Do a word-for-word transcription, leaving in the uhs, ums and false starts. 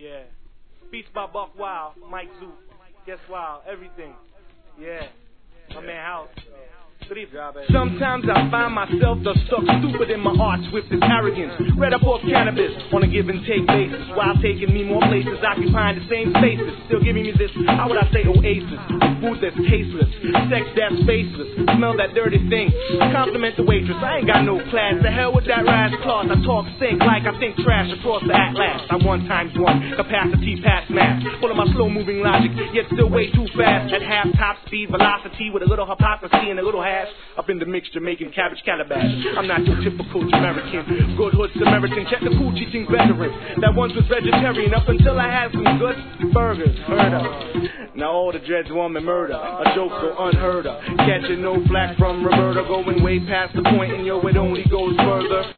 Yeah. Beats by Buck Wild, Mike Zook, Guess Wild, everything. Yeah. My man House. Sometimes I find myself the stuck stupid in my arts with this arrogance. Read up off cannabis on a give and take basis, while taking me more places, occupying the same spaces. Still giving me this, how would I say, oasis? Food that's tasteless, sex that's faceless, smell that dirty thing. Compliment the waitress, I ain't got no class. The hell with that rash cloth, I talk sink like I think trash across the Atlas. I'm one times one, capacity past mass. Full of my slow moving logic, yet still way too fast. At half top speed velocity with a little hypocrisy and a little hash. Up in the mixture making cabbage calabash. I'm not your typical American, good hood Samaritan. Check the cool cheating veteran that once was vegetarian up until I had some good burgers. Murder. Now all the dreads want me murder. A joke so unheard of. Catching no flack from Roberta, going way past the point, and yo, it only goes further.